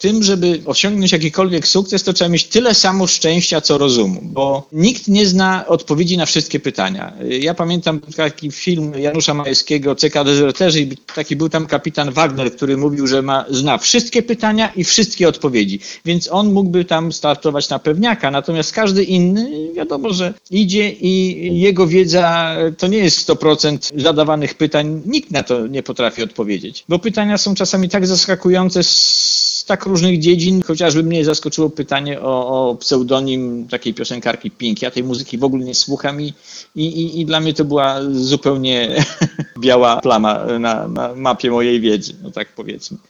tym, żeby osiągnąć jakikolwiek sukces, to trzeba mieć tyle samo szczęścia, co rozumu, bo nikt nie zna odpowiedzi na wszystkie pytania. Ja pamiętam taki film Janusza Majewskiego, CK Dezerterzy, i taki był tam kapitan Wagner, który mówił, że zna wszystkie pytania i wszystkie odpowiedzi, więc on mógłby tam startować na pewniaka, natomiast każdy inny, wiadomo, że idzie i jego wiedza to nie jest 100% zadawanych pytań, nikt na to nie potrafi odpowiedzieć, bo pytania są czasami tak zaskakujące z tak różnych dziedzin, chociażby mnie zaskoczyło pytanie o pseudonim takiej piosenkarki Pink. Ja tej muzyki w ogóle nie słucham i dla mnie to była zupełnie biała plama na mapie mojej wiedzy, no tak powiedzmy.